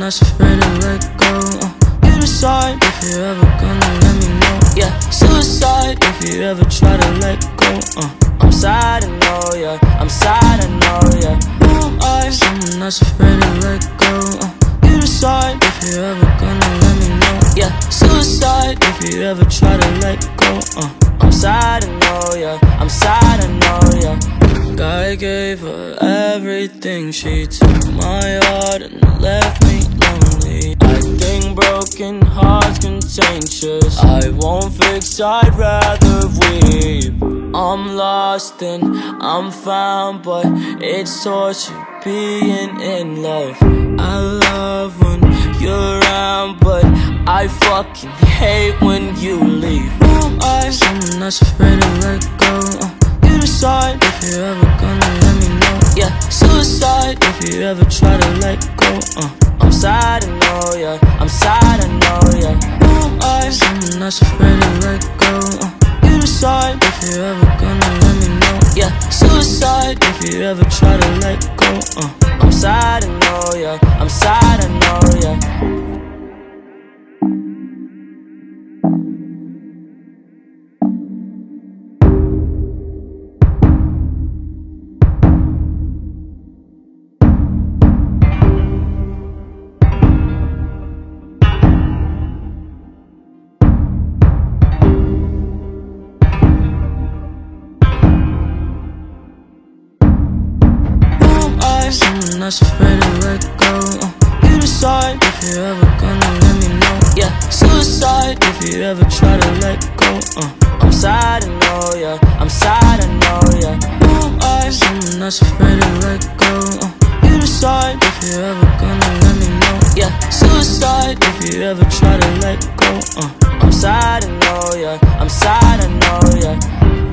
that's afraid to let go. You decide if you're ever gonna let me know. Yeah, suicide if you ever try to let go. I'm sad, I know, yeah. I'm sad, I know, yeah. Who am I? Someone that's afraid to let go. You decide if you're ever gonna let me know. Yeah, suicide if you ever try to let go. I'm sad, I know, yeah. I'm sad, I know, yeah. I gave her everything. She took my heart and left me lonely. I think broken hearts contagious. I won't fix, I'd rather weep. I'm lost and I'm found, but it's torture being in love. I love when you're around, but I fucking hate when you leave. Who am I? Someone that's afraid to let go. You decide if you're ever gonna let me know. Yeah, suicide if you ever try to let go. I'm sad, I know, yeah. I'm sad, I know, yeah. Who am I? Someone that's afraid to let go. You decide if you're ever gonna let me know. Yeah, suicide if you ever try to let go. I'm sad, I know, yeah. I'm sad, I know, yeah. Someone that's afraid to let go. You decide if you're ever gonna let me know. Yeah, suicide if you ever try to let go. I'm sad, I know, yeah. I'm sad, I know, yeah. Who am I? Someone that's afraid to let go. You decide if you're ever gonna let me know. Yeah, suicide if you ever try to let go. I'm sad, I know, yeah. I'm sad, I know, yeah.